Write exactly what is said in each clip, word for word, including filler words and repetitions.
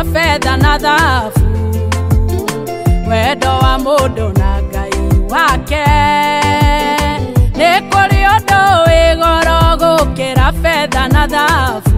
fedha na dhahabu, wendo wa mundu na Ngai wake. Nĩ kũrĩ ũndũ wĩ goro gũkĩra fedha na dhahabu,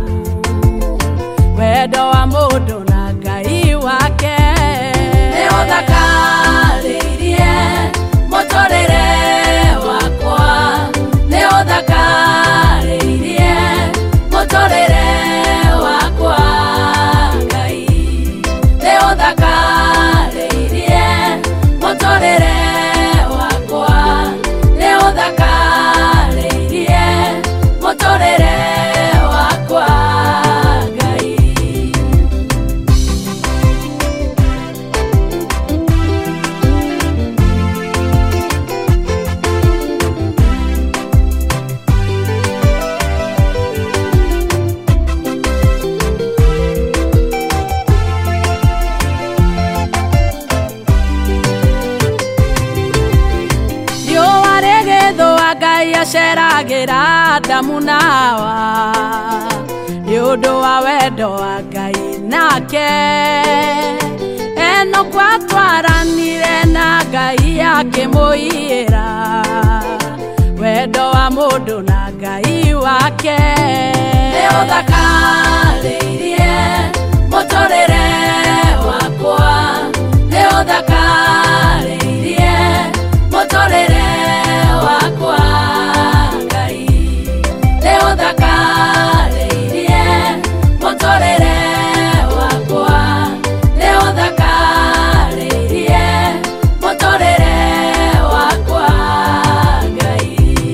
wendo wa mundu na Ngai wake. Nĩ ũthakarĩirie mũtũrĩre wakwa, nĩ ũthakarĩirie mũtũrĩre wakwa Ngai, nĩ ũthakarĩirie mũtũrĩre wakwa, nĩ ũthakarĩirie mũtũrĩre wakwa Ngai. Ngai aceragĩra Adamu na Hawa, nĩ ũndũ wa wendo wa Ngai nake. Enoku atwaranire na Ngai akĩmũiyĩra, wendo wa mũndũ na Ngai wake. Nĩ ũthakarĩirie mũtũrĩre wakwa, nĩ ũthakarĩirie mũtũrĩre wakwa Ngai, nĩ ũthakarĩirie mũtũrĩre wakwa, nĩ ũthakarĩirie mũtũrĩre wakwa Ngai.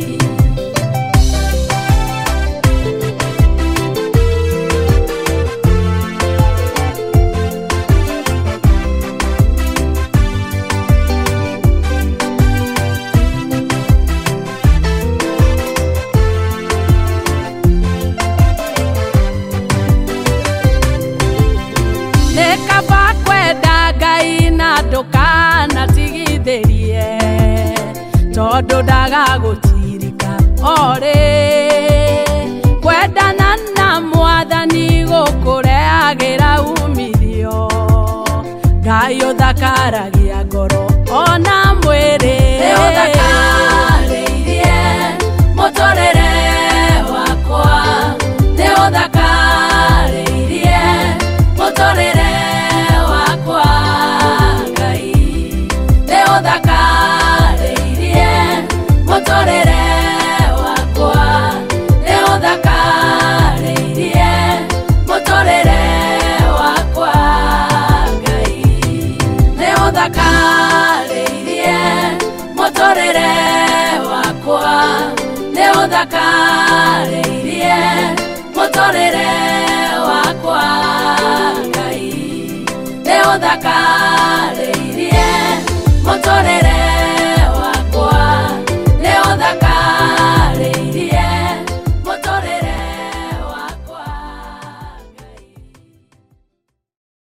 Ndũkanatigithĩrie tondũ ndagagũtirika orĩ, kwendana na Mwathani gũkũrehagĩra umithio. Ngai ũthakaragia ngoro ona mwĩrĩ. Nĩ ũthakarĩirie mũtũrĩre wakwa, nĩ ũthakarĩirie mũtũrĩre wakwa Ngai, nĩ ũthakarĩirie mũtũrĩre wakwa, nĩ ũthakarĩirie mũtũrĩre wakwa Ngai, nĩ ũthakarĩirie mũtũrĩre wakwa, nĩ ũthakarĩirie mũtũrĩre wakwa Ngai, nĩ ũthakarĩirie mũtũrĩre